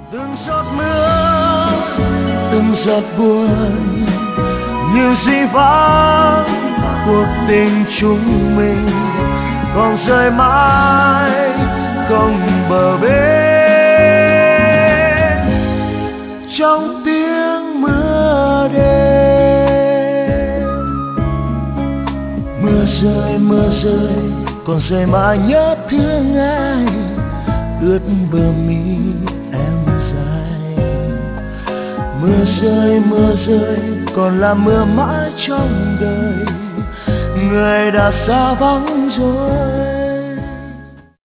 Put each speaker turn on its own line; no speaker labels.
từng giọt mưa, từng giọt buồn như dĩ vãng cuộc tình chúng mình còn rơi mãi không bờ bến trong tiếng mưa đêm. Mưa rơi còn rơi mãi nhớ thương ai, ướt bờ mi em dài. Mưa rơi còn là mưa mãi trong đời, người đã xa vắng rồi.